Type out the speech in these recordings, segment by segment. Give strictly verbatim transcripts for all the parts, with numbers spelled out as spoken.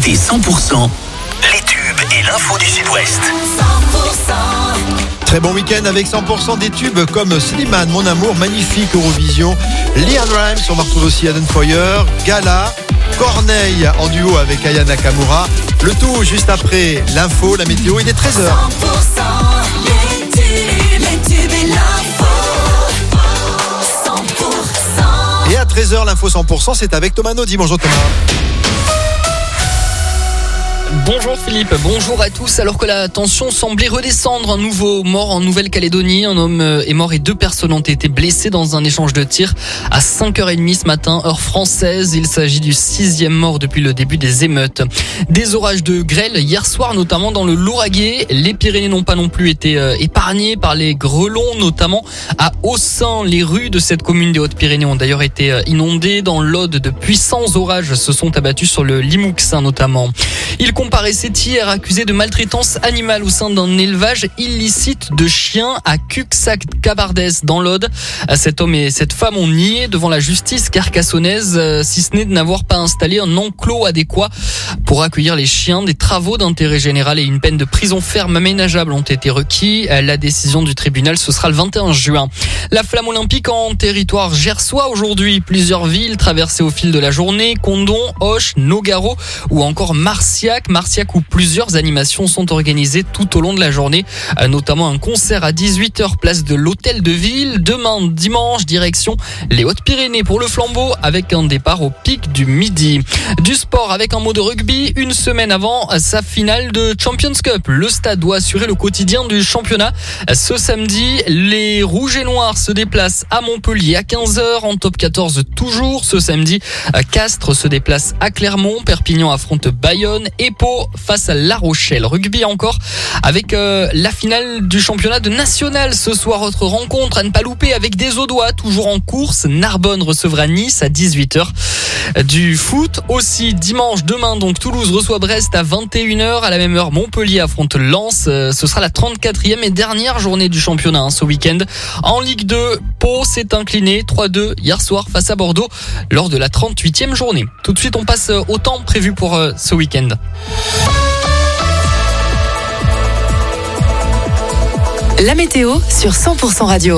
écoutez cent pour cent les tubes et l'info du Sud-Ouest. cent pour cent. Très bon week-end avec cent pour cent des tubes comme Slimane, Mon Amour, magnifique Eurovision. Liam Rimes, on va retrouver aussi Adam Foyer, Gala, Corneille en duo avec Aya Nakamura. Le tout juste après l'info, la météo, il est treize heures. cent pour cent les tubes, les tubes et l'info. cent pour cent. Et à treize heures, l'info cent pour cent, c'est avec Thomas Naudy. Bonjour Thomas. Bonjour Philippe, bonjour à tous. Alors que la tension semblait redescendre, un nouveau mort en Nouvelle-Calédonie. Un homme est mort et deux personnes ont été blessées dans un échange de tirs à cinq heures trente ce matin, heure française. Il s'agit du sixième mort depuis le début des émeutes. Des orages de grêle hier soir, notamment dans le Lauragais. Les Pyrénées n'ont pas non plus été épargnées par les grêlons, notamment à Haussin. Les rues de cette commune des Hautes-Pyrénées ont d'ailleurs été inondées. Dans l'Aude, de puissants orages se sont abattus sur le Limouxin notamment. Il comparaissait hier accusé de maltraitance animale au sein d'un élevage illicite de chiens à Cuxac-Cabardès dans l'Aude. Cet homme et cette femme ont nié devant la justice carcassonnaise, si ce n'est de n'avoir pas installé un enclos adéquat pour accueillir les chiens. Des travaux d'intérêt général et une peine de prison ferme aménageable ont été requis. La décision du tribunal, ce sera le vingt et un juin. La flamme olympique en territoire gersois aujourd'hui. Plusieurs villes traversées au fil de la journée. Condom, Auch, Nogaro ou encore Marciac. Marciac où plusieurs animations sont organisées tout au long de la journée, notamment un concert à dix-huit heures place de l'Hôtel de Ville. Demain dimanche, direction les Hautes-Pyrénées pour le flambeau avec un départ au pic du midi. Du sport avec un mot de rugby, une semaine avant sa finale de Champions Cup. Le Stade doit assurer le quotidien du championnat. Ce samedi, les Rouges et Noirs se déplacent à Montpellier à quinze heures en top quatorze toujours. Ce samedi, Castres se déplace à Clermont, Perpignan affronte Bayonne et Pau face à La Rochelle. Rugby encore avec euh, la finale du championnat de national ce soir. Autre rencontre à ne pas louper avec des Audois toujours en course. Narbonne recevra Nice à dix-huit heures. Du foot aussi dimanche, demain donc Toulouse reçoit Brest à vingt et une heures. À la même heure, Montpellier affronte Lens. Ce sera la trente-quatrième et dernière journée du championnat hein, ce week-end. En Ligue deux, Pau s'est incliné trois deux hier soir face à Bordeaux lors de la trente-huitième journée. Tout de suite, on passe au temps prévu pour euh, ce week-end. La météo sur cent pour cent radio.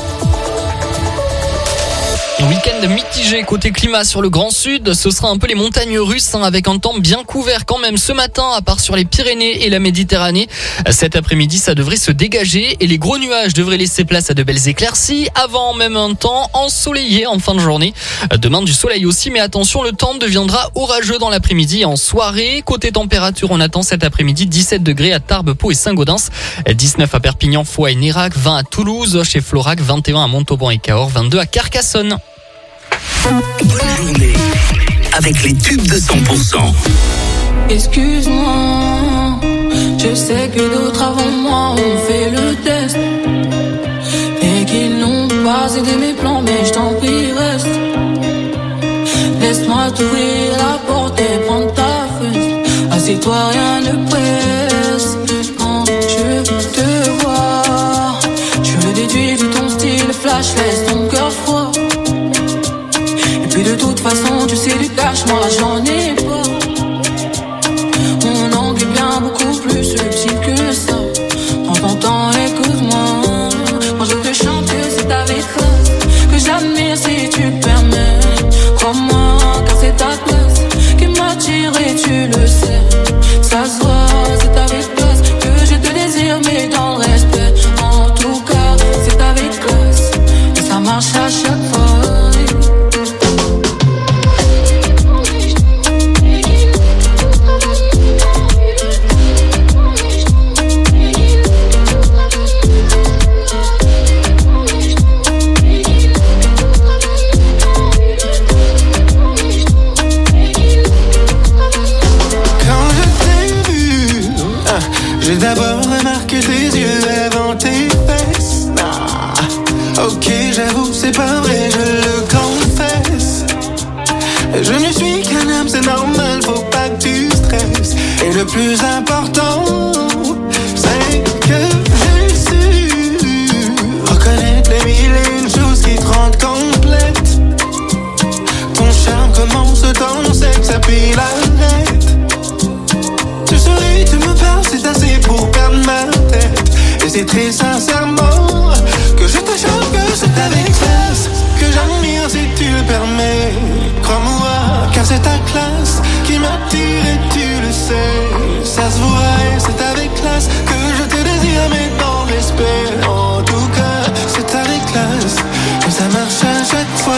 Week-end mitigé côté climat sur le Grand Sud, ce sera un peu les montagnes russes hein, avec un temps bien couvert quand même ce matin à part sur les Pyrénées et la Méditerranée. Cet après-midi ça devrait se dégager et les gros nuages devraient laisser place à de belles éclaircies avant même un temps ensoleillé en fin de journée. Demain du soleil aussi mais attention le temps deviendra orageux dans l'après-midi et en soirée. Côté température on attend cet après-midi dix-sept degrés à Tarbes, Pau et Saint-Gaudens, dix-neuf à Perpignan, Foix et Nérac, vingt à Toulouse, chez Florac, vingt et un à Montauban et Cahors, vingt-deux à Carcassonne. Bonne journée avec les tubes de cent pour cent. Excuse-moi, je sais que d'autres avant moi ont fait le test et qu'ils n'ont pas aidé mes plans, mais je t'en prie reste. Laisse-moi t'ouvrir la porte et prendre ta fesse. Assieds-toi, rien ne presse. Quand je te vois, je le déduis de ton style flash, laisse ton cœur froid. Et de toute façon, tu sais du cash, moi j'en ai pas. Mon angle est bien beaucoup plus subtil que ça. Prends ton temps, écoute-moi. Moi je te chante que c'est avec eux que j'admire si tu permets. Crois-moi, car c'est ta classe qui m'attire et tu le sais. Ça se voit, c'est avec classe que je te désire, mais dans le respect. En tout cas, c'est avec classe et ça marche à chaque fois. J'ai d'abord remarqué tes yeux avant tes fesses. Ah, ok, j'avoue, c'est pas vrai, je le confesse. Je ne suis qu'un homme, c'est normal, faut pas que tu stresses. Et le plus important, c'est que j'ai su reconnaître les mille et une choses qui te rendent complète. Ton charme commence dans le sexe, puis l'arrête. c'est assez pour perdre ma tête. Et c'est très sincèrement que je te chante que c'est avec classe que j'admire si tu le permets. Crois-moi, car c'est ta classe qui m'attire et tu le sais. Ça se voit et c'est avec classe que je te désire, mais dans le respect. En tout cas, c'est avec classe que ça marche à chaque fois.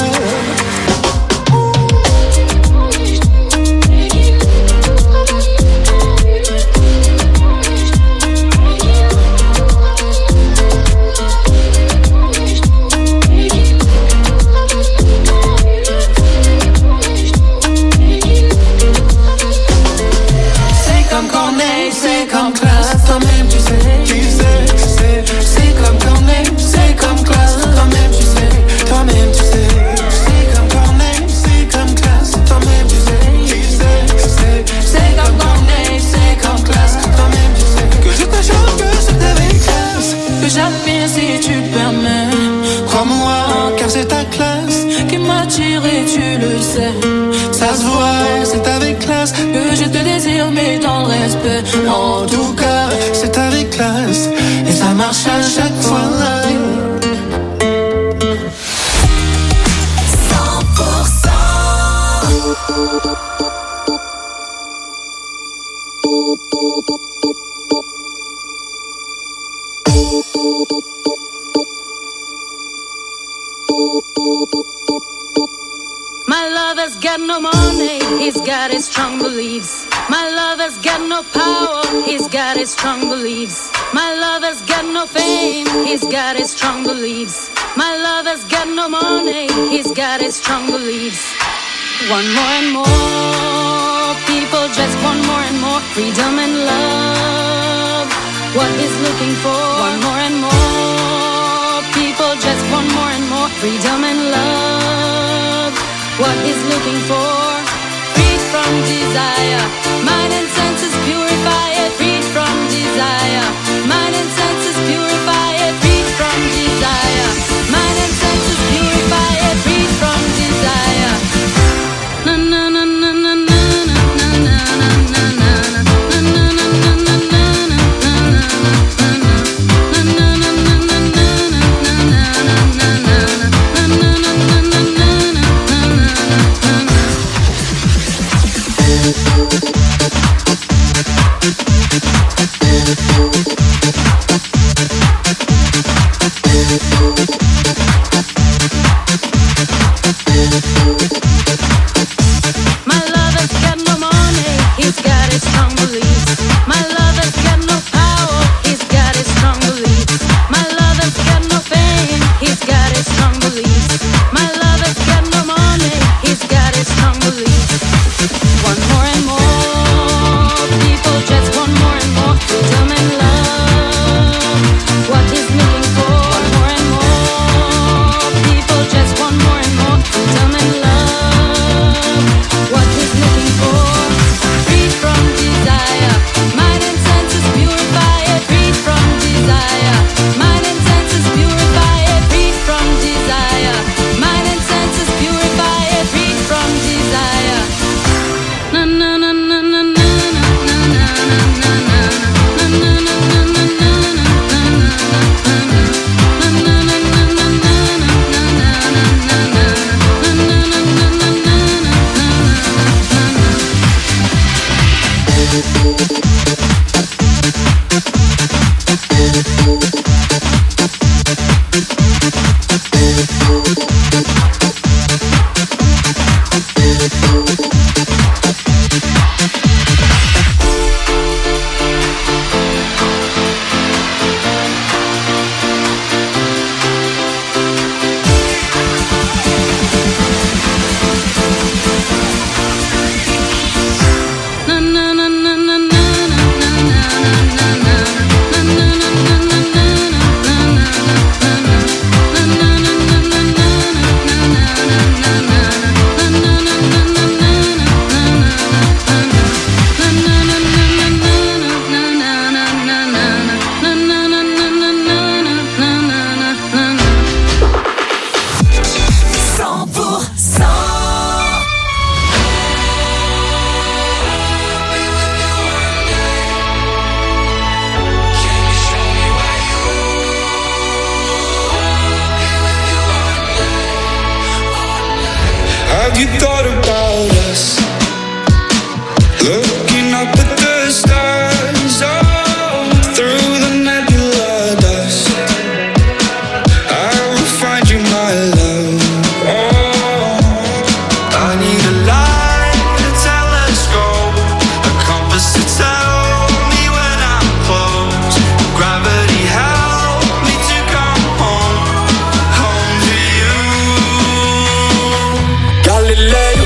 C'est comme classe, toi-même tu sais, tu sais, tu sais. C'est comme Corneille, c'est comme classe, toi-même tu sais, toi-même tu sais. C'est comme Corneille, c'est comme classe, toi-même tu sais, tu sais, tu sais. C'est comme Corneille, c'est comme classe, toi-même tu sais. Que je te chante que c'est avec classe que j'admire si tu le permets. Crois-moi, car c'est ta classe qui m'attire et tu le sais. Ça se voit, c'est avec classe que je te désire, mais dans le respect. En tout cas, c'est avec classe et ça marche à chaque fois. cent pour cent My lover's got no money, he's got his strong beliefs. My lover's got no power, he's got his strong beliefs. My lover's got no fame, he's got his strong beliefs. My lover's got no money, he's got his strong beliefs. One more and more, people just want more and more freedom and love. What he's looking for, one more and more, people just want more and more freedom and love. What he's looking for, freed from desire, mind and senses purify it, freed from desire, mind and senses purify it, freed from desire, mind and senses purify it, freed from desire. Na na na na na na na na na na na. My lover's got no money, he's got his strong beliefs. My lover's got no power, he's got his strong beliefs. My lover's got no fame, he's got his strong beliefs. My lover's got no money, he's got his strong beliefs. One more and more, people just want more and more freedom and love. What he's looking for, one more and more, people just want more and more freedom and love. What he's looking for, freed from desire, mind and senses purify it, freed from desire, mind and senses purify it, freed from desire, mind and senses purify it, freed from desire. Na na na na. Have you thought about us? Looking up at the stars, oh, through the nebula dust, I will find you, my love. Oh, I need a light, a telescope, a compass to tell me when I'm close. Gravity help me to come home, home to you. Galileo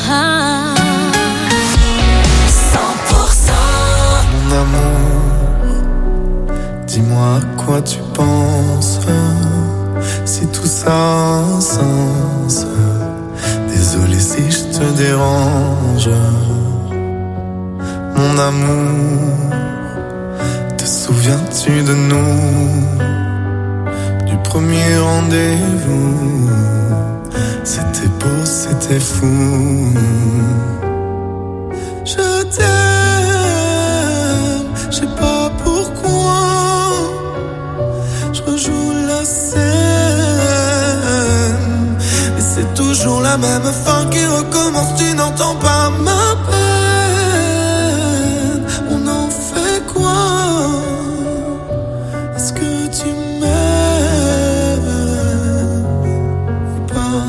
cent pour cent. Mon amour, dis-moi à quoi tu penses. Si tout ça a un sens. Désolé si je te dérange. Mon amour, te souviens-tu de nous? Du premier rendez-vous. C'était beau, c'était fou. Je t'aime, je sais pas pourquoi. Je rejoue la scène, mais c'est toujours la même fin qui recommence. Tu n'entends pas ma peine. On en fait quoi? Est-ce que tu m'aimes ou pas?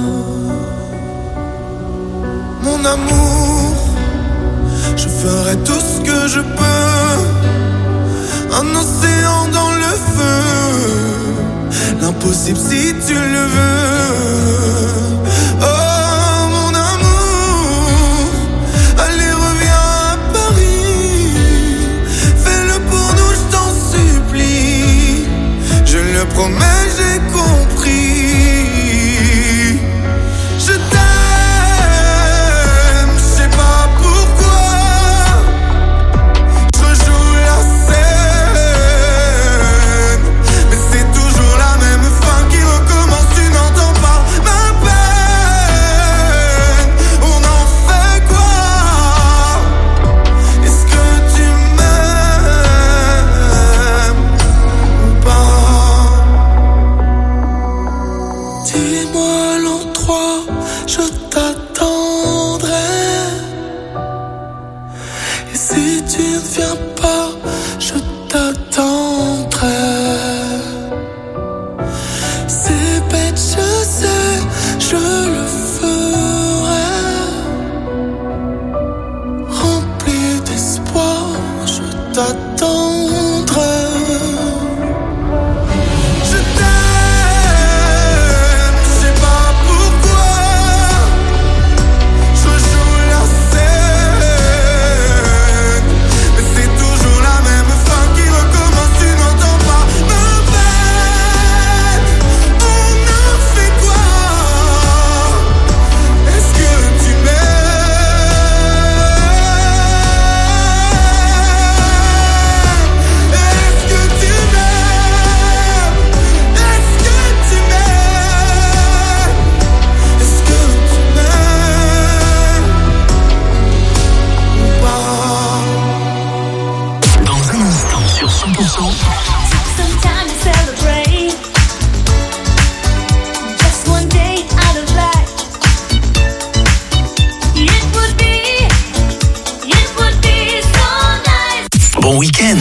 Mon amour, je ferai tout ce que je peux. Un océan dans le feu. L'impossible si tu le veux. Oh mon amour, allez reviens à Paris. Fais-le pour nous, je t'en supplie. Je le promets, j'ai compris. Je t'aime, je sais pas pourquoi. Je rejoue la scène, mais c'est toujours la même fin qui recommence. Tu n'entends pas ma peine. On en fait quoi? Est-ce que tu m'aimes ou pas? Dis-moi l'endroit, je t'attendrai. Et si tu ne viens pas, je t'attendrai. C'est bête, je sais, je le ferai. Rempli d'espoir, je t'attendrai. Je t'aime, je sais pas pourquoi. Je joue la scène, mais c'est toujours la même fin qui recommence. Tu n'entends pas ma peine. On en fait quoi? Est-ce que tu m'aimes? Est-ce que tu m'aimes? Est-ce que tu m'aimes? Est-ce que tu m'aimes ou pas? Dans un instant sur cent pour cent, Some time to celebrate. Just one day out of life. It would be, it would be so nice. bon week-end.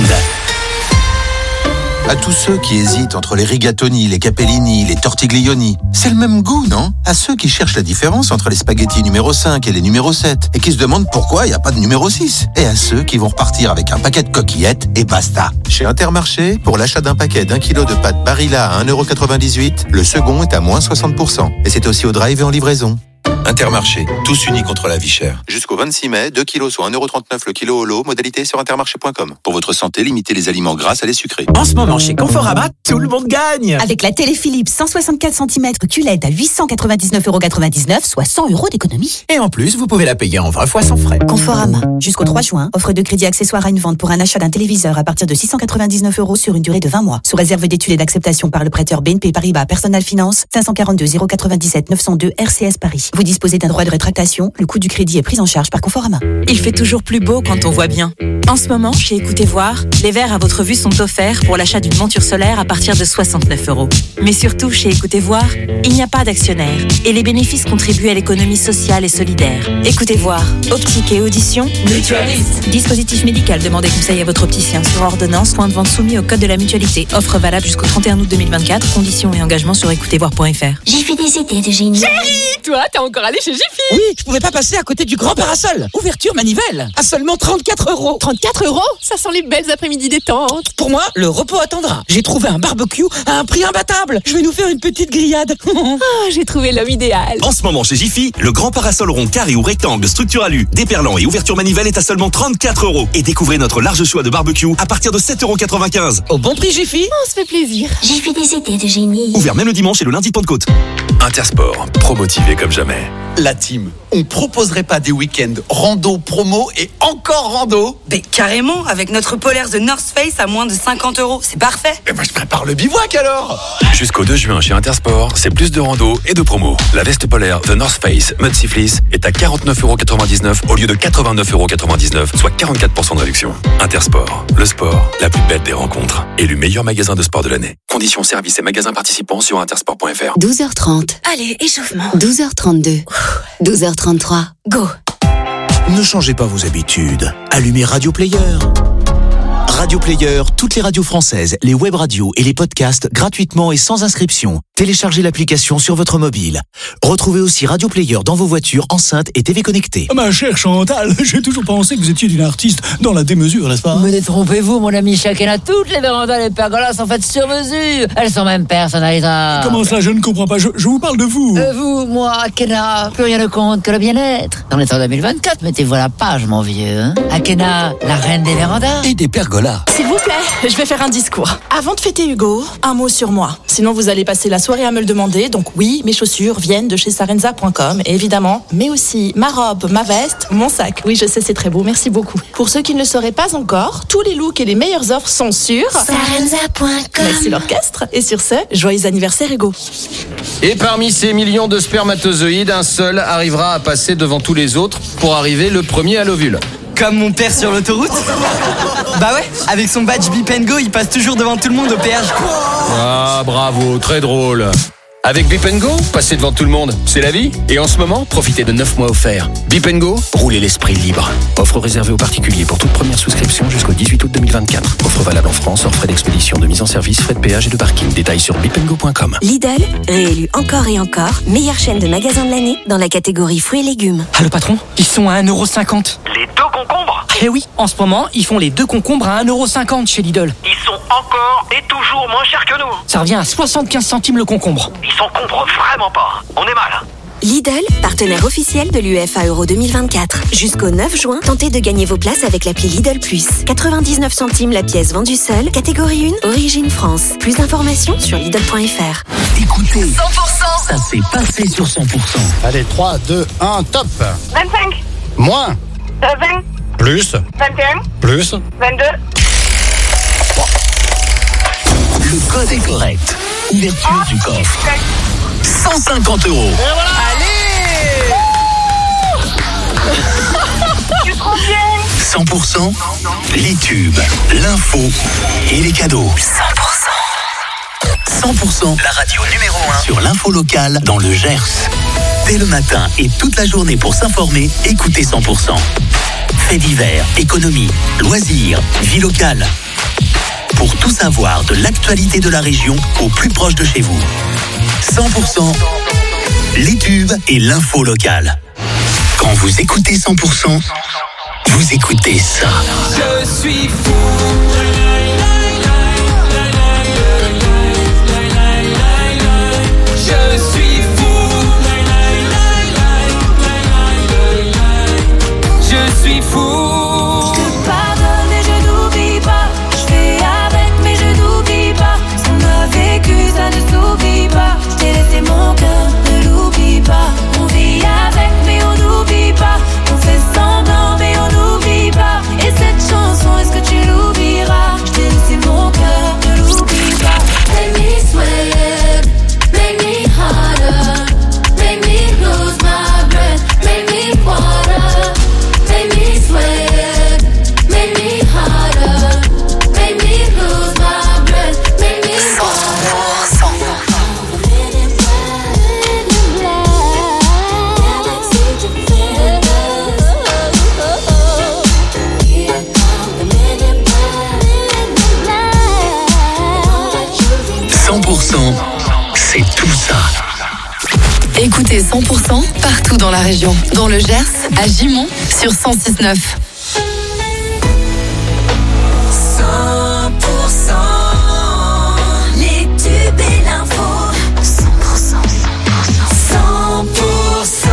À tous ceux qui hésitent entre les rigatoni, les capellini, les tortiglioni, c'est le même goût, non? À ceux qui cherchent la différence entre les spaghettis numéro cinq et les numéro sept et qui se demandent pourquoi il n'y a pas de numéro six. Et à ceux qui vont repartir avec un paquet de coquillettes et basta. Chez Intermarché, pour l'achat d'un paquet d'un kilo de pâtes Barilla à un euro quatre-vingt-dix-huit, le second est à moins soixante pour cent. Et c'est aussi au drive et en livraison. Intermarché, tous unis contre la vie chère. Jusqu'au vingt-six mai, deux kilos soit un euro trente-neuf le kilo au lot, modalité sur intermarché point com. Pour votre santé, limitez les aliments gras à les sucrés. En ce moment, chez Conforama, tout le monde gagne. Avec la télé Philips cent soixante-quatre centimètres Q L E D à huit cent quatre-vingt-dix-neuf euros quatre-vingt-dix-neuf, soit cent euros d'économie. Et en plus, vous pouvez la payer en vingt fois sans frais. Conforama. Jusqu'au trois juin, offre de crédit accessoire à une vente pour un achat d'un téléviseur à partir de six cent quatre-vingt-dix-neuf euros sur une durée de vingt mois. Sous réserve d'études et d'acceptation par le prêteur B N P Paribas Personal Finance, cinq cent quarante-deux zéro quatre-vingt-dix-sept neuf cent deux R C S Paris. Vous disposez d'un droit de rétractation. Le coût du crédit est pris en charge par Conforama. Il fait toujours plus beau quand on voit bien. En ce moment, chez Écoutez Voir, les verres à votre vue sont offerts pour l'achat d'une monture solaire à partir de soixante-neuf euros. Mais surtout, chez Écoutez Voir, il n'y a pas d'actionnaire et les bénéfices contribuent à l'économie sociale et solidaire. Écoutez Voir, optique et audition, mutualiste. Dispositif médical, demandez conseil à votre opticien sur ordonnance, point de vente soumis au code de la mutualité. Offre valable jusqu'au trente et un août deux mille vingt-quatre. Conditions et engagements sur écoutez voir point f r. J'ai fait des étés de génie. Chérie, toi, t'as encore encore aller chez Jiffy. Oui, je pouvais pas passer à côté du grand parasol. Ouverture manivelle, à seulement trente-quatre euros. trente-quatre euros? Ça sent les belles après-midi détentes. Pour moi, le repos attendra. J'ai trouvé un barbecue à un prix imbattable. Je vais nous faire une petite grillade. Oh, j'ai trouvé l'homme idéal. En ce moment chez Jiffy, le grand parasol rond carré ou rectangle structuralu, déperlant et ouverture manivelle est à seulement trente-quatre euros. Et découvrez notre large choix de barbecue à partir de sept euros quatre-vingt-quinze. Au bon prix Jiffy. On se fait plaisir. J'ai fait des idées de génie. Ouvert même le dimanche et le lundi de Pentecôte. Intersport, pro-motivé comme jamais. La team, on proposerait pas des week-ends rando, promo et encore rando? Mais carrément, avec notre polaire The North Face à moins de cinquante euros, c'est parfait. Mais moi je prépare le bivouac alors. Jusqu'au deux juin chez Intersport, c'est plus de rando et de promo. La veste polaire The North Face Mud Sea Fleece est à quarante-neuf euros quatre-vingt-dix-neuf au lieu de quatre-vingt-neuf euros quatre-vingt-dix-neuf, soit quarante-quatre pour cent de réduction. Intersport, le sport, la plus belle des rencontres. Élu meilleur magasin de sport de l'année. Conditions, services et magasins participants sur intersport point f r. douze heures trente. Allez, échauffement. douze heures trente-deux. douze heures trente-trois. Go. Ne changez pas vos habitudes. Allumez Radio Player. Radio Player, toutes les radios françaises, les web radios et les podcasts gratuitement et sans inscription. Téléchargez l'application sur votre mobile. Retrouvez aussi Radio Player dans vos voitures, enceintes et T V connectées. Ma chère Chantal, j'ai toujours pensé que vous étiez une artiste dans la démesure, n'est-ce pas? Mais détrompez-vous, mon ami Chakena, toutes les vérandas, les pergolas sont faites sur mesure. Elles sont même personnalisables. Comment cela, je ne comprends pas, je, je vous parle de vous. Euh, vous, moi, Akena, plus rien ne compte que le bien-être. On est en deux mille vingt-quatre, mettez-vous à la page, mon vieux. Hein. Akena, la reine des vérandas. Et des pergolas. S'il vous plaît, je vais faire un discours. Avant de fêter Hugo, un mot sur moi. Sinon, vous allez passer la soirée à me le demander. Donc oui, mes chaussures viennent de chez sarenza point com, évidemment. Mais aussi ma robe, ma veste, mon sac. Oui, je sais, c'est très beau. Merci beaucoup. Pour ceux qui ne le sauraient pas encore, tous les looks et les meilleures offres sont sur sarenza point com. Merci l'orchestre. Et sur ce, joyeux anniversaire Hugo. Et parmi ces millions de spermatozoïdes, un seul arrivera à passer devant tous les autres pour arriver le premier à l'ovule. Comme mon père sur l'autoroute. Bah ouais, avec son badge Beep and Go, il passe toujours devant tout le monde au péage. Ah, bravo, très drôle. Avec Beep and Go, passer devant tout le monde, c'est la vie. Et en ce moment, profitez de neuf mois offerts. Beep and Go, roulez l'esprit libre. Offre réservée aux particuliers pour toute première souscription jusqu'au dix-huit août deux mille vingt-quatre. Offre valable en France, hors frais d'expédition, de mise en service, frais de péage et de parking. Détails sur beep and go point com. Lidl, réélu encore et encore, meilleure chaîne de magasins de l'année dans la catégorie fruits et légumes. Ah le patron, ils sont à un euro cinquante. Les deux concombres? Eh oui, en ce moment, ils font les deux concombres à un euro cinquante chez Lidl. Ils sont encore et toujours moins chers que nous. Ça revient à soixante-quinze centimes le concombre. Ils s'en comprennent vraiment pas. On est mal. Lidl, partenaire officiel de l'U E F A Euro deux mille vingt-quatre. Jusqu'au neuf juin, tentez de gagner vos places avec l'appli Lidl Plus. quatre-vingt-dix-neuf centimes la pièce vendue seule, catégorie un, origine France. Plus d'informations sur Lidl point f r. Écoutez, cent pour cent. ça s'est passé sur cent pour cent. Allez, trois, deux, un, top. vingt-cinq. Moins. vingt. Plus. vingt et un. Plus. vingt-deux. Le code est correct. Ouverture du coffre. cent cinquante euros. Et voilà. Allez. Tu trop bien. cent pour cent, les tubes, l'info et les cadeaux. cent pour cent. cent pour cent, la radio numéro un sur l'info locale dans le Gers. Dès le matin et toute la journée pour s'informer, écoutez cent pour cent. Faits divers, économie, loisirs, vie locale. Pour tout savoir de l'actualité de la région au plus proche de chez vous. cent pour cent, les tubes et l'info locale. Quand vous écoutez cent pour cent, vous écoutez ça. Je suis fou. Je suis fou. Je suis fou. Je te pardonne et je n'oublie pas. Je fais avec mais je n'oublie pas. Ce qu'on a vécu ça ne s'oublie pas. Je t'ai laissé mon cœur, ne l'oublie pas. On vit avec mais on n'oublie pas. On fait semblant mais on n'oublie pas. Et cette chanson, est-ce que tu l'oublieras? Je t'ai laissé mon cœur, ne l'oublie pas. Make me sweat, make me harder, make me lose my breath, make me water, make me sweat. Écoutez cent pour cent partout dans la région. Dans le Gers, à Gimont, sur cent six virgule neuf. cent pour cent les tubes et l'info. cent pour cent, cent pour cent.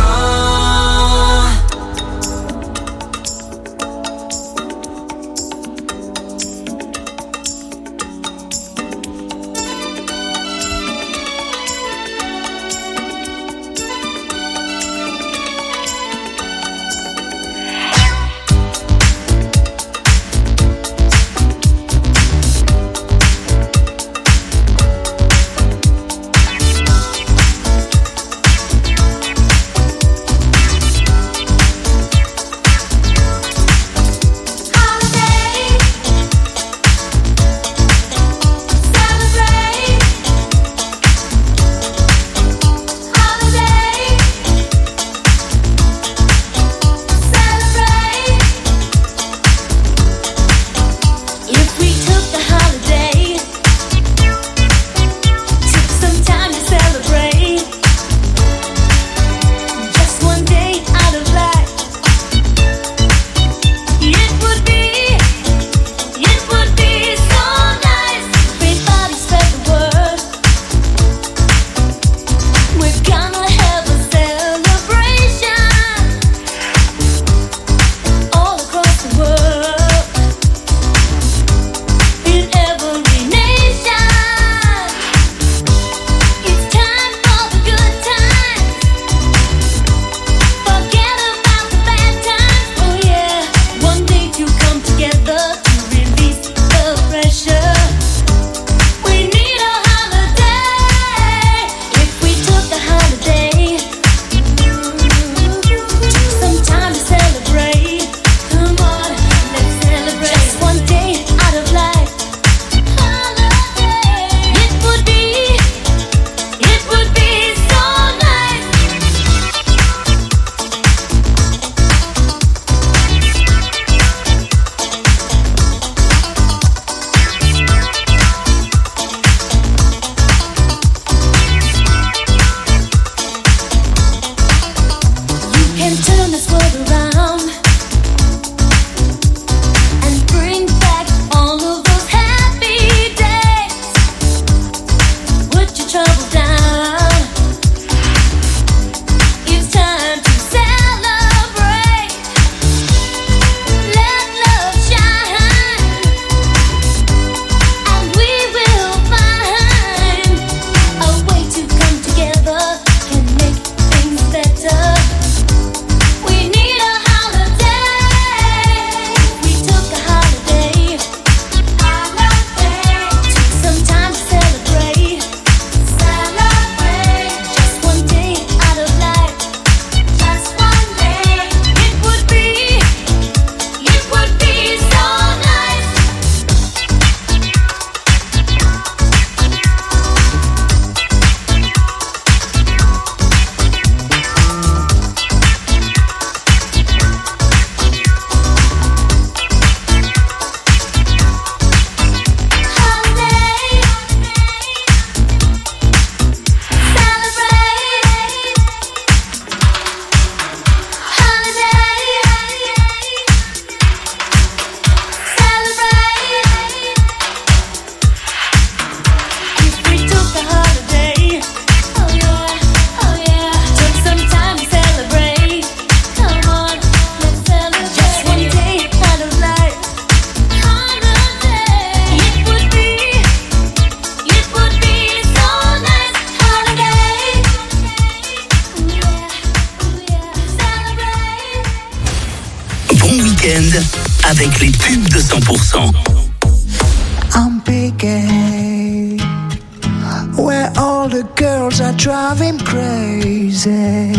avec les tubes de cent pour cent. I'm picking where all the girls are driving crazy.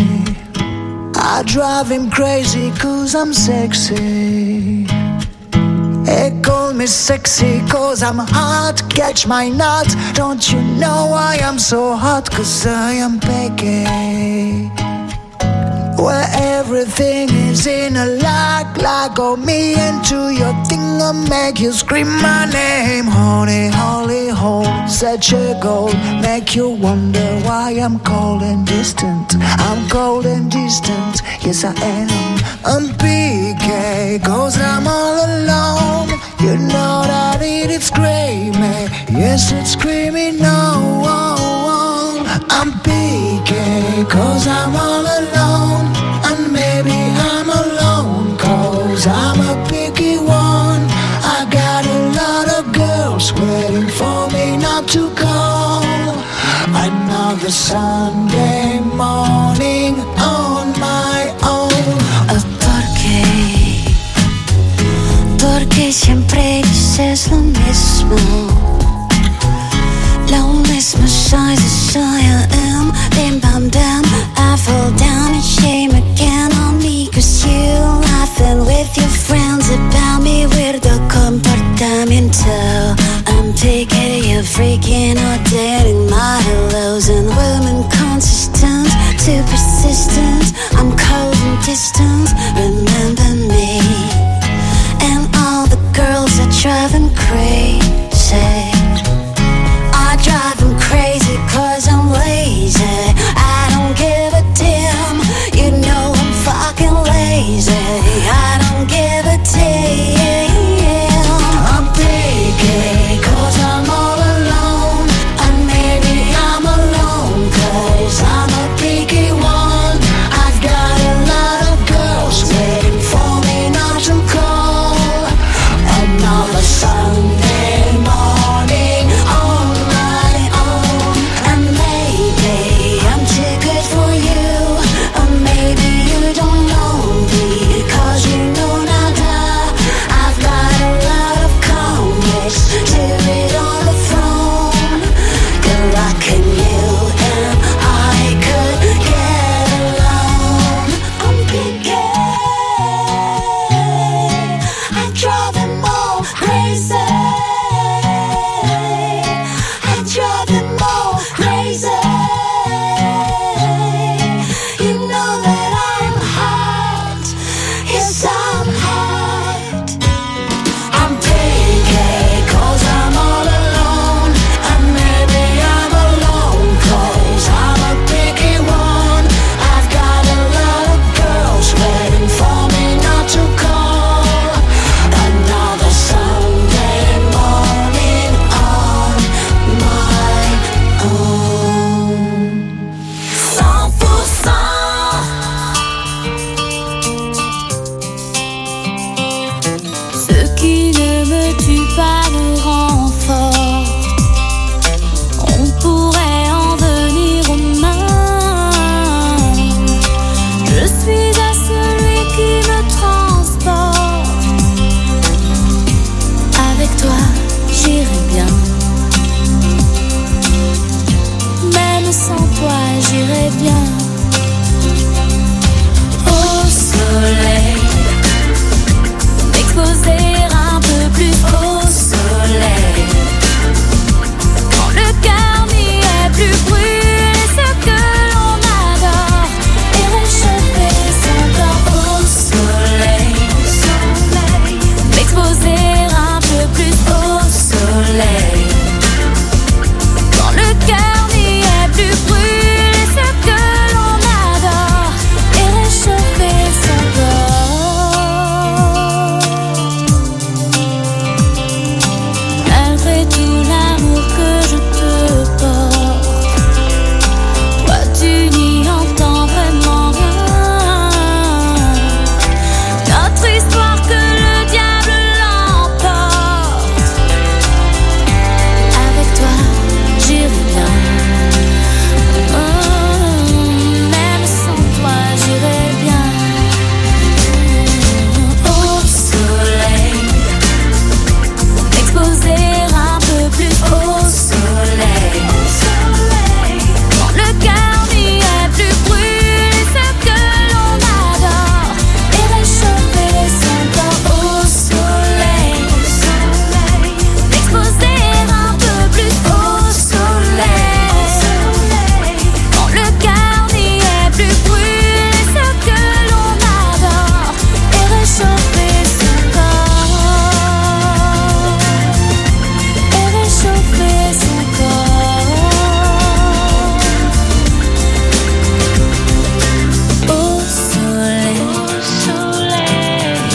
I drive him crazy cause I'm sexy. They call me sexy cause I'm hot. Catch my nut. Don't you know I am so hot cause I am picky. Where everything is in a lock. Lago me into your thing and make you scream my name. Honey, holy hole, such a goal. Make you wonder why I'm cold and distant. I'm cold and distant, yes I am. I'm P K, cause I'm all alone. You know that it is screaming, yes it's screaming no. I'm P K, cause I'm all alone. And maybe I'm alone, cause I'm a picky one. I got a lot of girls waiting for me not to call. Another Sunday morning on my own. Oh, ¿por qué? Porque siempre dices lo mismo. Lo mismo soy, so I am. Bim bam bam, I fall down in shame again on me. Cause you laughing with your friends about me. Weirdo comportamiento. I'm taking you freaking out, dating my hellos. And women consistent, too persistent. I'm cold and distant, remember me. And all the girls are driving crazy. I drive them crazy cause I'm lazy. I don't give a damn, you know I'm fucking lazy. I don't give a damn. I'm picky cause I'm all alone. And maybe I'm alone cause I'm a picky one. I've got a lot of girls waiting for me not to call. Another Sunday morning on my own. And maybe I'm too good for you, or maybe you don't know me.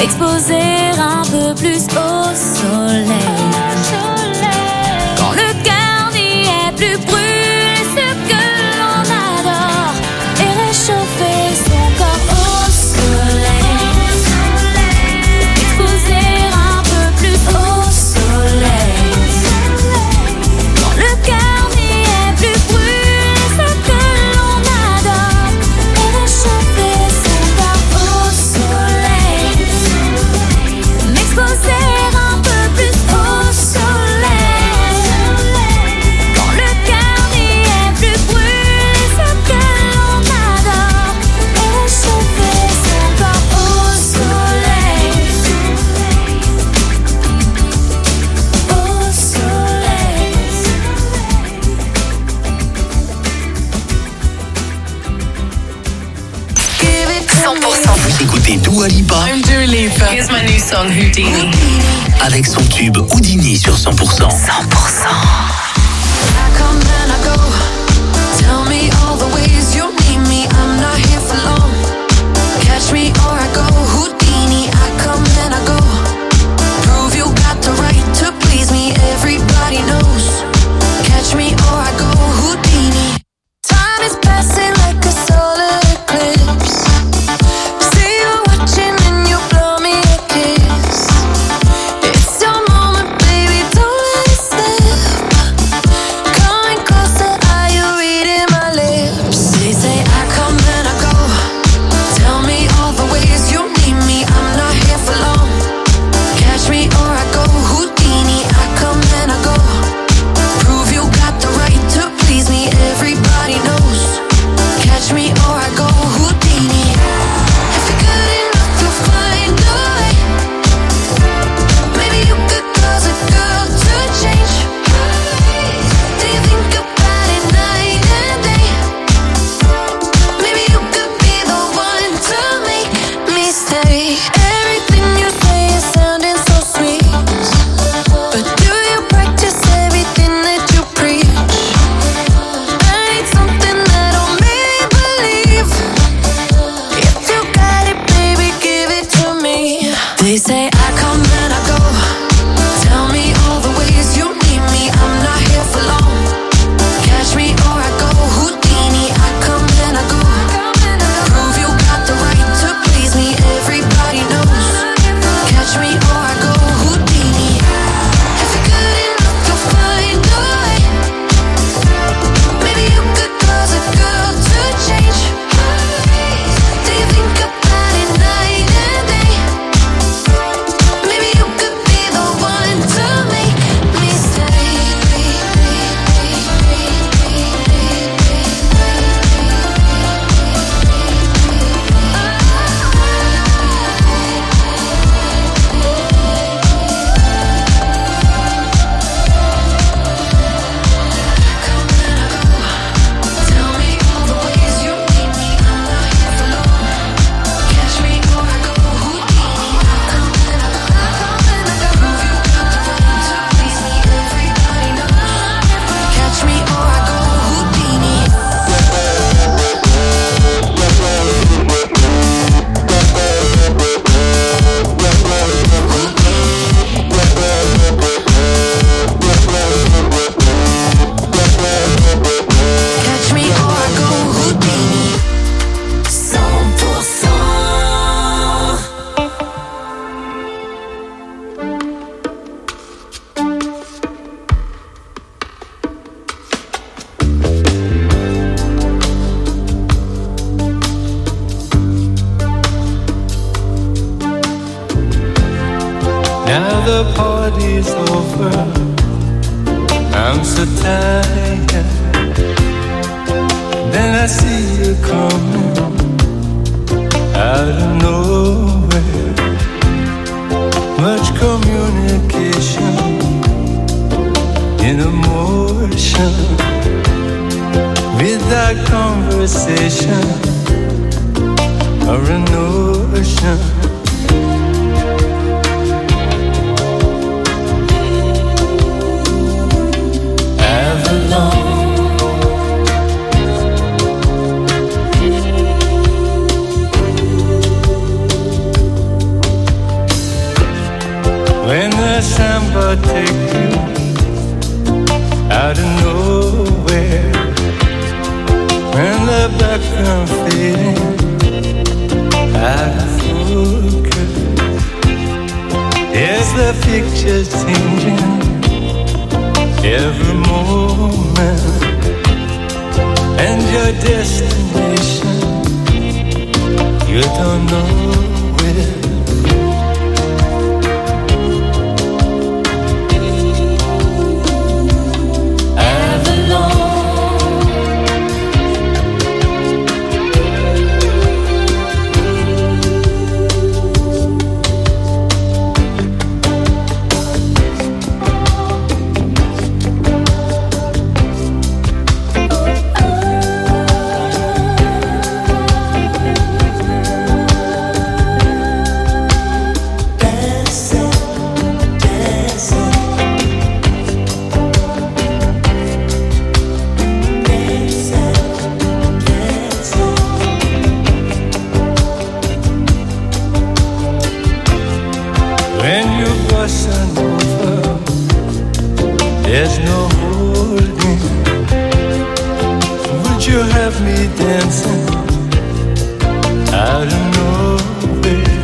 m'exposer un peu plus au soleil. Quand le cœur n'y est plus, brûler ce que l'on adore et réchauffer son corps au soleil. M'exposer un peu plus au soleil. Quand le cœur n'y est plus, brûler ce que l'on adore et réchauffer son corps au soleil. M'exposer un peu plus au soleil. Quand le cœur n'y est plus, brûler ce que l'on adore et réchauffer son corps au soleil. Au soleil. cent pour cent. Vous écoutez Dua Lipa. I'm Dua Lipa. Here's my new song Houdini. Avec son tube Houdini sur cent pour cent. cent pour cent. I come and I go. Tell me all the ways you need me. I'm not here for long. Catch me or I go. Houdini. I come and I go. Prove you got the right to please me. Everybody knows. Catch me or I go. Houdini. Time is passing like a solar eclipse. See you watching and you blow me a kiss. It's your moment, baby, don't let it slip. Coming closer, are you reading my lips? They say I come and I go. Tell me all the ways you need me. I'm not here for long. Catch me or I go. Houdini, I come and I go. Prove you got the right to please me. Everybody knows. Catch me or I go. Houdini. If you're good enough, you'll find a way. Maybe you could cause a girl to change. Do you think about it night and day? Maybe you could be the one to make me stay. Everything you say is sounding so sweet, but do you practice everything that you preach? I need something that'll make me believe. If you got it, baby, give it to me. They say I come and I go. Tell me all the ways you need me. I'm not here for long. Catch me or I go. Houdini, I come and I go. Prove you got the right to please me. Everybody knows. Catch me or I go. Houdini. If you're good enough, you'll find a way. Maybe you could cause a girl to change. Do you think about it night and day? Maybe you could be the one to make me stay. Tell me all the ways you need me. I'm not here for long. Catch me or I go. Houdini. I come and I go. Prove you got the right to please me. Everybody knows. Catch me or I go. Houdini. Catch me or I go. Houdini. cent pour cent. Now the party's over. I'm so tired. Then I see you coming out of nowhere. Much communication in emotion. Without conversation or a notion. Avalon. the samba take you out of nowhere. When the background fading out of focus, yes, the picture's changing every moment, and your destination you don't know where. There's no holding. Would you have me dancing out of nowhere?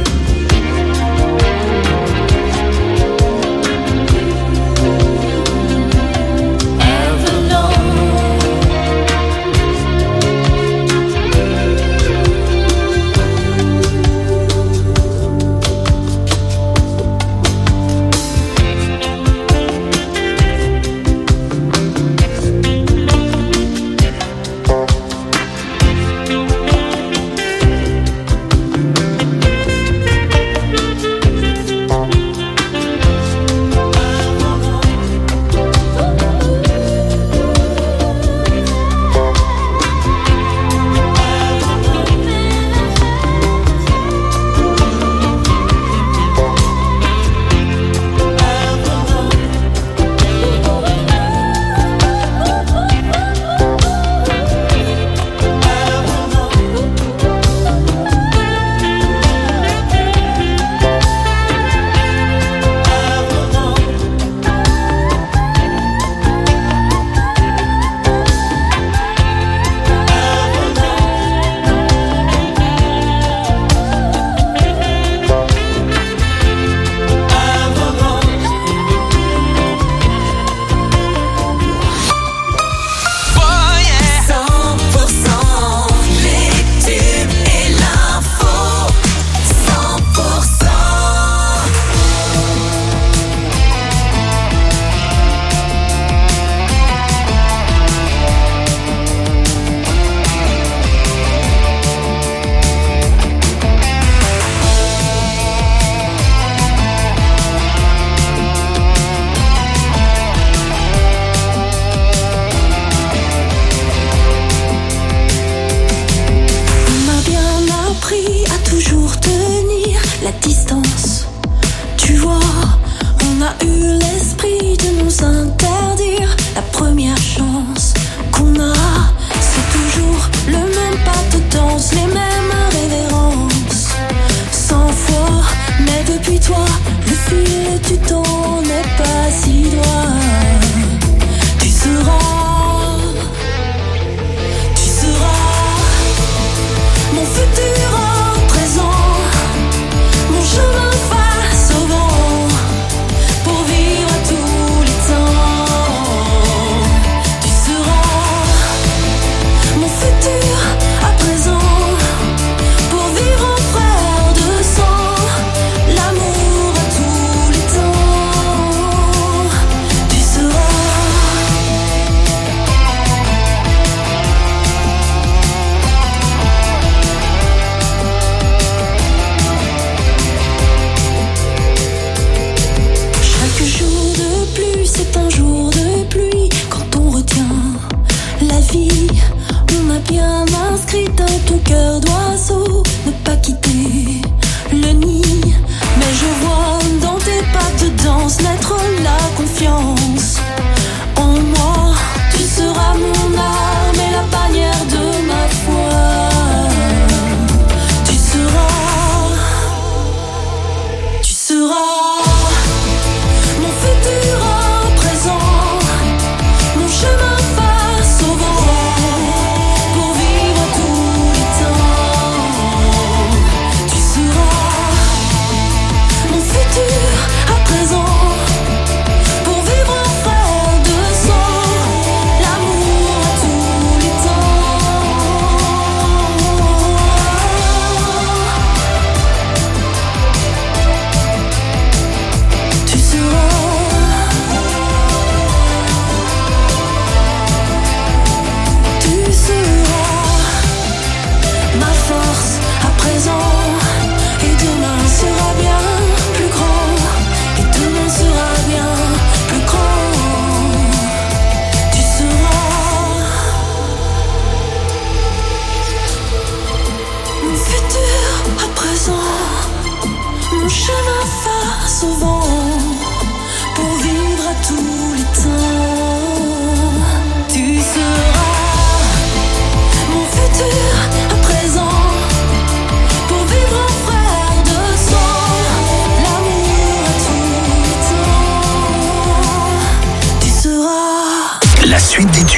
Pour vivre en frère de sang, l'amour à tous les temps.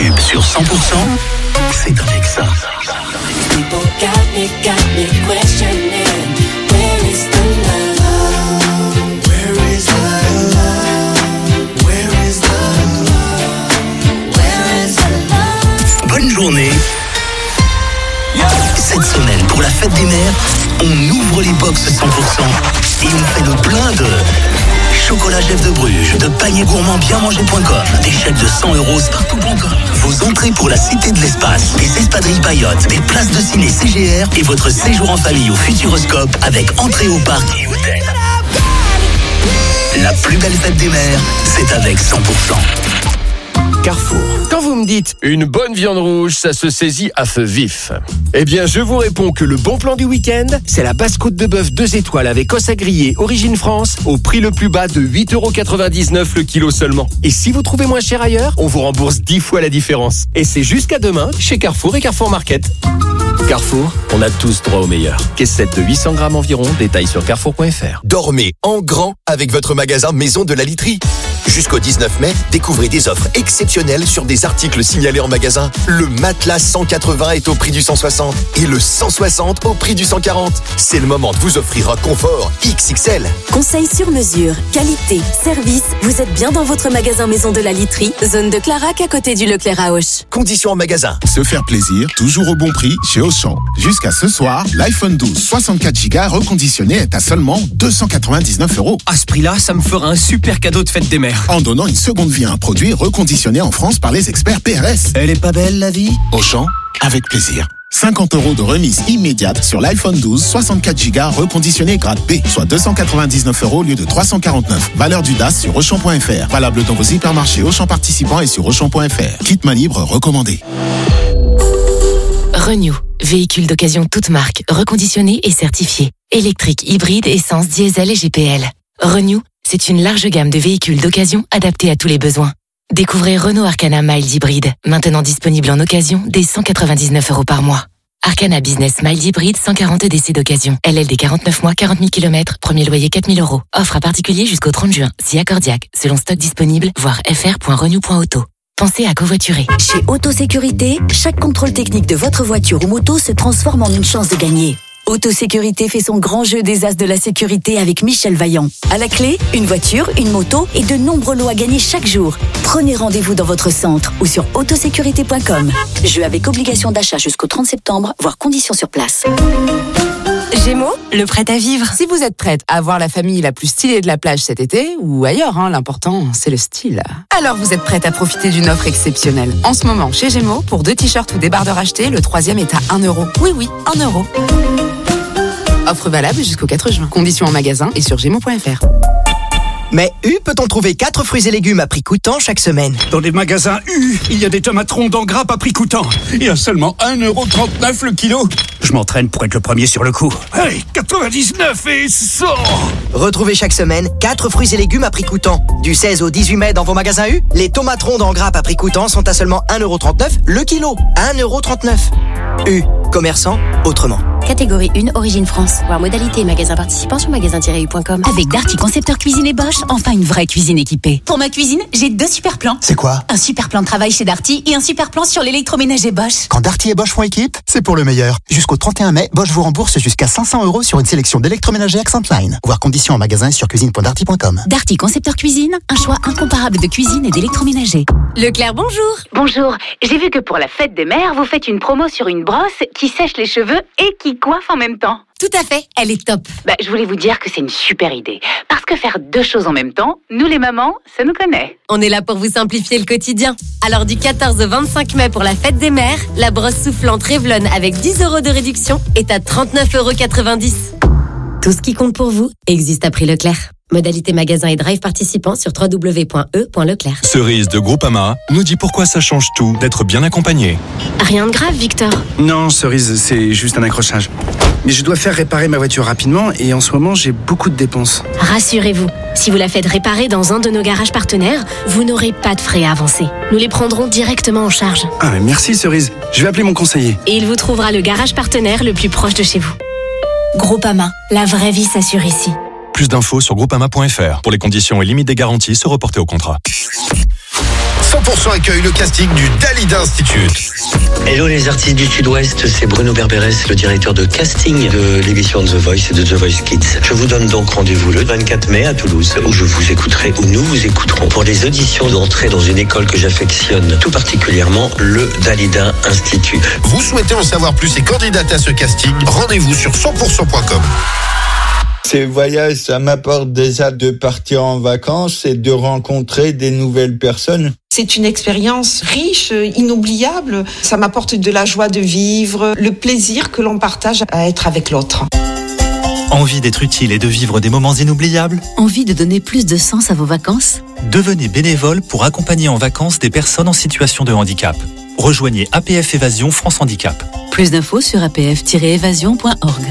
tubes sur cent pour cent, c'est avec ça. People got me, got me questioning. Where is the love? Where is the love? Where is the love? Where is the love? Bonne journée. Cette semaine, pour la fête des mères, on ouvre les box cent pour cent et on fait le plein de chocolat Jeff de Bruges, de paniers gourmands bien manger point com, des chèques de cent euros sparkle point com, vos entrées pour la Cité de l'Espace, des espadrilles Payotte, des places de ciné C G R et votre séjour en famille au Futuroscope avec entrée au parc et hôtel. La plus belle fête des mères, c'est avec cent pour cent. Carrefour. Quand vous me dites une bonne viande rouge, ça se saisit à feu vif. Eh bien, je vous réponds que le bon plan du week-end, c'est la basse-côte de bœuf deux étoiles avec os à griller Origine France au prix le plus bas de huit euros quatre-vingt-dix-neuf le kilo seulement. Et si vous trouvez moins cher ailleurs, on vous rembourse dix fois la différence. Et c'est jusqu'à demain chez Carrefour et Carrefour Market. Carrefour, on a tous droit au meilleur. Caissette de huit cents grammes environ, détail sur carrefour point f r. Dormez en grand avec votre magasin Maison de la Literie. Jusqu'au dix-neuf mai, découvrez des offres exceptionnelles sur des articles signalés en magasin. Le matelas cent quatre-vingts est au prix du cent soixante et le cent soixante au prix du cent quarante. C'est le moment de vous offrir un confort X X L. Conseils sur mesure, qualité, service, vous êtes bien dans votre magasin Maison de la Literie, zone de Clarac à côté du Leclerc à Auch. Conditions en magasin. Se faire plaisir, toujours au bon prix chez Auchan. Jusqu'à ce soir, l'iPhone douze soixante-quatre giga reconditionné est à seulement deux cent quatre-vingt-dix-neuf euros. À ce prix-là, ça me fera un super cadeau de fête des mères. En donnant une seconde vie à un produit reconditionné en France par les experts P R S. Elle est pas belle la vie? Auchan, avec plaisir. cinquante euros de remise immédiate sur l'iPhone douze soixante-quatre giga reconditionné grade B, soit deux cent quatre-vingt-dix-neuf euros au lieu de trois cent quarante-neuf. Valeur du D A S sur Auchan point f r. Valable dans vos hypermarchés Auchan participants et sur Auchan point f r. Kit main libre recommandé. Renew, véhicule d'occasion toute marque, reconditionné et certifié. Électrique, hybride, essence, diesel et G P L. Renew, c'est une large gamme de véhicules d'occasion adaptés à tous les besoins. Découvrez Renault Arcana Mild Hybride, maintenant disponible en occasion dès cent quatre-vingt-dix-neuf euros par mois. Arcana Business Mild Hybride, cent quarante D C d'occasion. L L D quarante-neuf mois, quarante mille kilomètres, premier loyer quatre mille euros. Offre à particulier jusqu'au trente juin, si accordiaque, selon stock disponible, voire f r point renew point auto. Pensez à covoiturer. Chez Autosécurité, chaque contrôle technique de votre voiture ou moto se transforme en une chance de gagner. Autosécurité fait son grand jeu des as de la sécurité avec Michel Vaillant. À la clé, une voiture, une moto et de nombreux lots à gagner chaque jour. Prenez rendez-vous dans votre centre ou sur autosécurité point com. Jeu avec obligation d'achat jusqu'au trente septembre, voire conditions sur place. Gémeaux, le prêt à vivre. Si vous êtes prête à avoir la famille la plus stylée de la plage cet été, ou ailleurs, hein, l'important, c'est le style. Alors vous êtes prête à profiter d'une offre exceptionnelle. En ce moment, chez Gémeaux, pour deux t-shirts ou débardeurs achetés, le troisième est à un euro. Oui, oui, un euro. Offre valable jusqu'au quatre juin. Conditions en magasin et sur gémeaux point f r. Mais U peut-on trouver quatre fruits et légumes à prix coûtant chaque semaine? Dans les magasins U, il y a des tomates rondes en grappe à prix coûtant. Et à seulement un euro trente-neuf le kilo. Je m'entraîne pour être le premier sur le coup. Hey, quatre-vingt-dix-neuf et cent. Retrouvez chaque semaine quatre fruits et légumes à prix coûtant. Du seize au dix-huit mai dans vos magasins U, les tomates rondes en grappe à prix coûtant sont à seulement un euro trente-neuf le kilo. un euro trente-neuf. U, commerçant autrement. Catégorie un, Origine France. Voir modalité et magasin participant sur magasin tiret u point com. Avec Darty Concepteur Cuisine et Bosch, enfin une vraie cuisine équipée. Pour ma cuisine, j'ai deux super plans. C'est quoi? Un super plan de travail chez Darty et un super plan sur l'électroménager Bosch. Quand Darty et Bosch font équipe, c'est pour le meilleur. Jusqu'au trente et un mai, Bosch vous rembourse jusqu'à cinq cents euros sur une sélection d'électroménagers Accentline. Voir conditions en magasin et sur cuisine point darty point com. Darty Concepteur Cuisine, un choix incomparable de cuisine et d'électroménager. Leclerc, bonjour. Bonjour. J'ai vu que pour la fête des mères, vous faites une promo sur une brosse qui sèche les cheveux et qui coiffe en même temps. Tout à fait, elle est top. Bah, je voulais vous dire que c'est une super idée. Parce que faire deux choses en même temps, nous les mamans, ça nous connaît. On est là pour vous simplifier le quotidien. Alors du quatorze au vingt-cinq mai pour la fête des mères, la brosse soufflante Revlon avec dix euros de réduction est à trente-neuf euros quatre-vingt-dix. Tout ce qui compte pour vous existe à prix Leclerc. Modalité magasin et drive participant sur w w w point e point leclerc. Cerise de Groupama nous dit pourquoi ça change tout d'être bien accompagné. Rien de grave, Victor. Non, Cerise, c'est juste un accrochage. Mais je dois faire réparer ma voiture rapidement et en ce moment, j'ai beaucoup de dépenses. Rassurez-vous, si vous la faites réparer dans un de nos garages partenaires, vous n'aurez pas de frais à avancer. Nous les prendrons directement en charge. Ah, mais merci Cerise. Je vais appeler mon conseiller. Et il vous trouvera le garage partenaire le plus proche de chez vous. Groupama, la vraie vie s'assure ici. Plus d'infos sur groupama point f r. Pour les conditions et limites des garanties, se reporter au contrat. cent pour cent accueille le casting du Dalida Institute. Hello les artistes du Sud-Ouest, c'est Bruno Berberes, le directeur de casting de l'émission The Voice et de The Voice Kids. Je vous donne donc rendez-vous le vingt-quatre mai à Toulouse, où je vous écouterai, où nous vous écouterons, pour les auditions d'entrée dans une école que j'affectionne tout particulièrement, le Dalida Institute. Vous souhaitez en savoir plus et candidater à ce casting? Rendez-vous sur cent pour cent point com. Ces voyages, ça m'apporte déjà de partir en vacances et de rencontrer des nouvelles personnes. C'est une expérience riche, inoubliable. Ça m'apporte de la joie de vivre, le plaisir que l'on partage à être avec l'autre. Envie d'être utile et de vivre des moments inoubliables? Envie de donner plus de sens à vos vacances? Devenez bénévole pour accompagner en vacances des personnes en situation de handicap. Rejoignez A P F Évasion France Handicap. Plus d'infos sur a p f tiret évasion point org.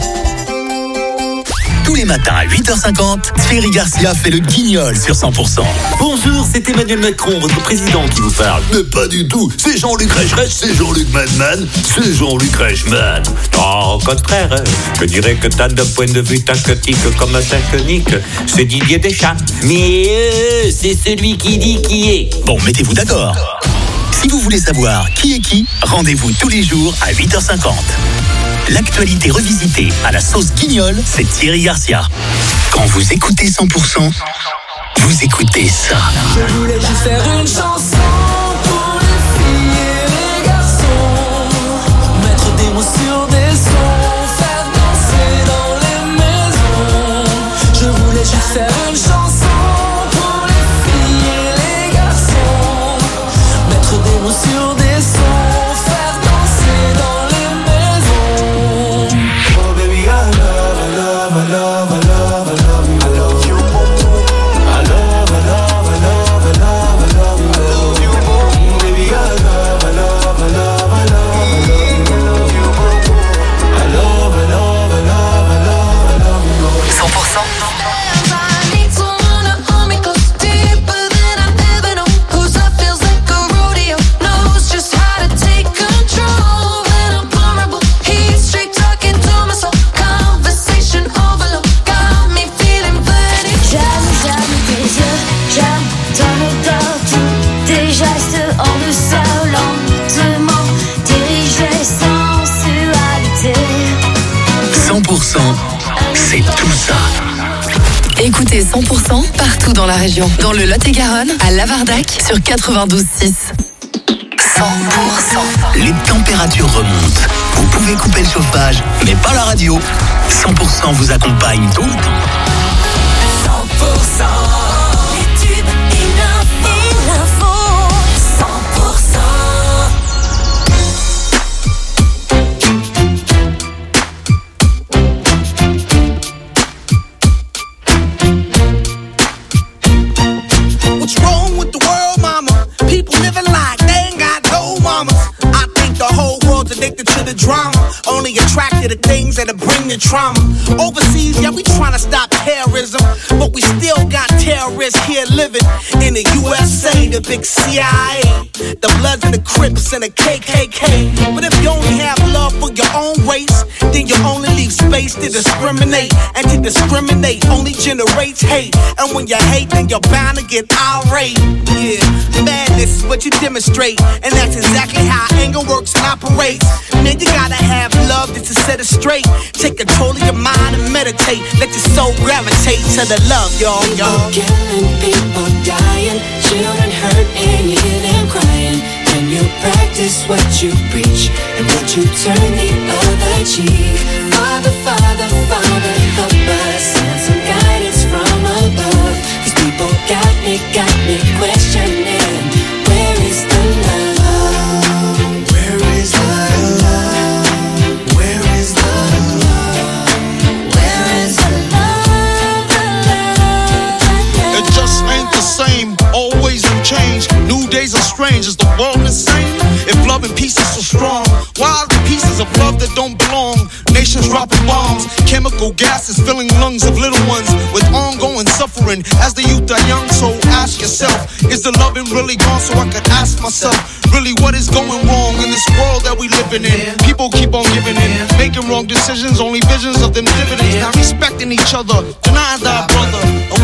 Tous les matins à huit heures cinquante, Thierry Garcia fait le guignol sur cent pour cent. Bonjour, c'est Emmanuel Macron, votre président qui vous parle. Mais pas du tout, c'est Jean-Luc Reichmann, c'est Jean-Luc Madman, c'est Jean-Luc Reichmann. Non, au contraire, je dirais que t'as d'un point de vue tactique comme un taconique, c'est Didier Deschamps. Mais euh, c'est celui qui dit qui est. Bon, mettez-vous d'accord. Si vous voulez savoir qui est qui, rendez-vous tous les jours à huit heures cinquante. L'actualité revisitée à la sauce guignol, c'est Thierry Garcia. Quand vous écoutez cent pour cent, vous écoutez ça. Je voulais juste faire une chanson pour les filles et les garçons, mettre des mots sur des sons, faire danser dans les maisons. Je voulais juste faire une chanson pour les filles et les garçons, mettre des mots sur des sons, faire danser dans les maisons. Oh baby, I love, I love, I love, I love, I love you, I love you. I love, I love, I love, I love, I love you, I love you. Baby, I love, I love, I love, I love, I love you, I love, I love, I love, I love, I love you. cent pour cent. cent pour cent, c'est tout ça. Écoutez cent pour cent partout dans la région. Dans le Lot-et-Garonne, à Lavardac, sur quatre-vingt-douze six. cent pour cent. Les températures remontent. Vous pouvez couper le chauffage, mais pas la radio. cent pour cent vous accompagne tout le temps. cent pour cent. Les tubes et l'info. cent pour cent. What's wrong with the world, mama? People living like they ain't got no mamas. I think the whole world's addicted to the drama, only attracted to things that'll bring the trauma. Overseas, yeah, we trying to stop terrorism, but we still got terrorists here living in the U S A, the big C I A, the Bloods and the Crips and the K K K. But if you only have love for your own race, then you only leave space to discriminate, and to discriminate only generates hate. And when you hate, then you're bound to get irate. Yeah, madness is what you demonstrate, and that's exactly how anger works and operates. Man, you gotta have love just to set it straight. Take control of your mind and meditate. Let your soul gravitate to the love, y'all, y'all. People killing, people dying, children hurt and you hear them crying. When you practice what you preach and what you turn the other cheek. Father, Father, Father, help us, send some guidance from above. These people got me, got me questioning, where is the love? Where is the love? Where is the love? Where is the love? The love, the love? It just ain't the same, always in change. New days are strange, is the world insane? If love and peace is so strong, why are the pieces of love that don't belong? Nations dropping bombs, chemical gases filling lungs of little ones with ongoing suffering as the youth are young. So ask yourself, is the loving really gone? So I could ask myself, really what is going wrong in this world that we living in? People keep on giving in, making wrong decisions, only visions of them dividends. Not respecting each other, denying thy brother. A war's going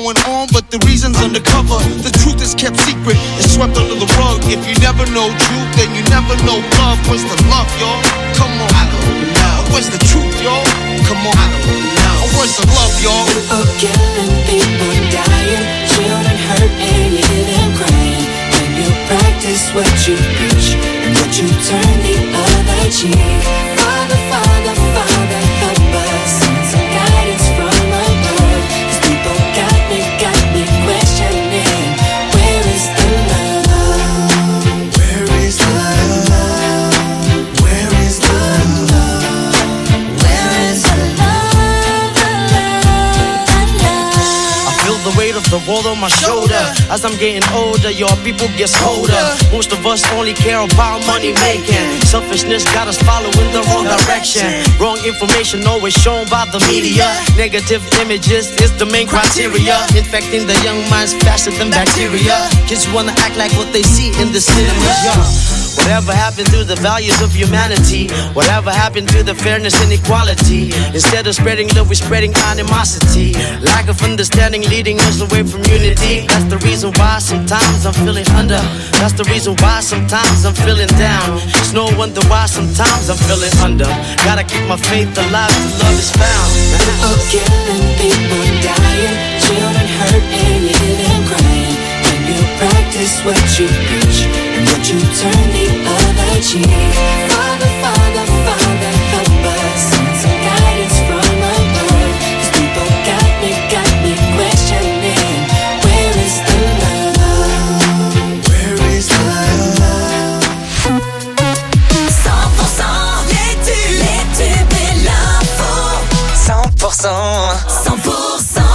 going on, but the reason's undercover. The truth is kept secret, it's swept under the rug. If you never know truth, then you never know love. Where's the love, y'all? Come on. I don't know. Where's the truth, y'all? Come on. I don't know. Where's the love, y'all? People killing, people dying, children hurt and you hear them crying. When you practice what you preach, and what you turn the other cheek. Father, Father, Father, help us. Send some guidance from above. These people got me, got me questioning. Where is the love? Where is the love? Where is the love? Where is the love? The love, the love. I feel the weight of the world on my shoulder. As I'm getting older, your people get colder. Most of us only care about money making. Selfishness got us following the wrong direction. Wrong information always shown by the media. Negative images is the main criteria. Infecting the young minds faster than bacteria. Kids wanna act like what they see in the cinema. Whatever happened to the values of humanity? Whatever happened to the fairness and equality? Instead of spreading love, we're spreading animosity. Lack of understanding leading us away from unity. That's the reason why sometimes I'm feeling under. That's the reason why sometimes I'm feeling down. It's no wonder why sometimes I'm feeling under. Gotta keep my faith alive till love is found. People killing, people dying, children hurt and you hear them crying. When you practice what you preach, and what you turn the other cheek.